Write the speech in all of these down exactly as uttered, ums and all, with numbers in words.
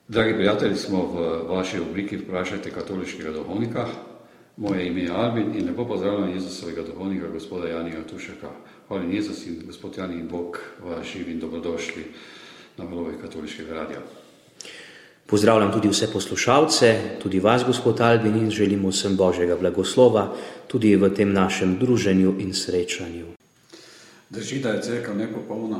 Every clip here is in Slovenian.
Dragi prijatelji, smo v vaši obliki Vprašajte katoliškega duhovnika. Moje ime je Albin in lepo pozdravljam Jezusovega duhovnika, gospoda Janija Tušeka. Hvala Jezus in gospod Jani in Bog vas živi in dobrodošli na valovih katoliškega radia. Pozdravljam tudi vse poslušalce, tudi vas, gospod Albin, in želimo vsem Božjega blagoslova tudi v tem našem druženju in srečanju. Drži, da je cerkev nepopolna?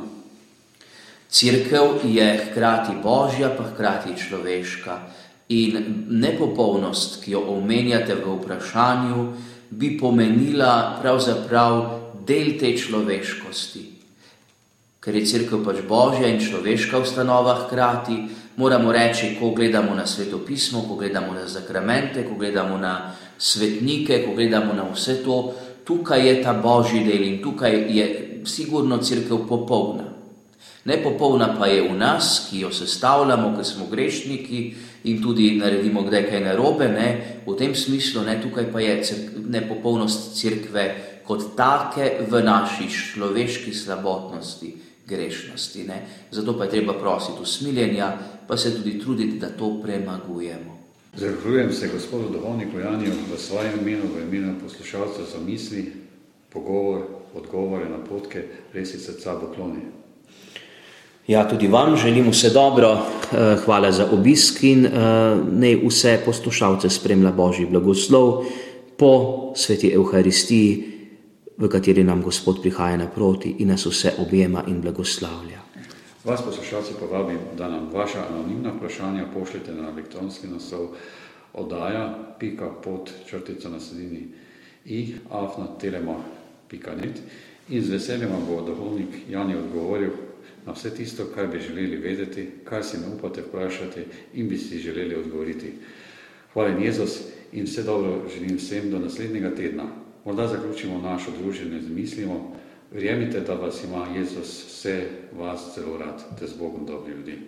Cerkev je hkrati Božja, pa hkrati človeška. In nepopolnost, ki jo omenjate v vprašanju, bi pomenila pravzaprav del te človeškosti. Ker je cerkev pač Božja in človeška ustanova hkrati, moramo reči, ko gledamo na svetopismo, ko gledamo na zakramente, ko gledamo na svetnike, ko gledamo na vse to, tukaj je ta Božji del in tukaj je sigurno cerkev popolna. Nepopolna pa je v nas, ki jo sestavljamo, ker smo grešniki in tudi naredimo kdaj kaj narobe, ne? V tem smislu, ne? Tukaj pa je nepopolnost cerkve kot take v naši človeški slabotnosti, grešnosti. Ne? Zato pa je treba prositi usmiljenja, pa se tudi truditi, da to premagujemo. Zahvaljujem se gospodu duhovniku Janiju v svojem imenu, v imenu poslušalcev za misli, pogovor, odgovore, napotke, res iz srca pokloni. Ja, tudi vam želim vse dobro, hvala za obisk in naj vse poslušalce spremlja Božji blagoslov po sveti Evharistiji, v kateri nam Gospod prihaja naproti in nas vse objema in blagoslavlja. Vas poslušalci povabim, da nam vaša anonimna vprašanja pošljete na elektronski naslov oddaja pika pod črtica na sredini i afna telema pika net in z veseljem vam bo duhovnik Jani odgovoril na vse tisto, kar bi želeli vedeti, kar si ne upate vprašati in bi si želeli odgovoriti. Hvala Jezus in vse dobro želim vsem do naslednjega tedna. Morda zaključimo našo druženje z mislimo. Verjemite, da vas ima Jezus vse vas zelo rad, te z Bogom dobri ljudi.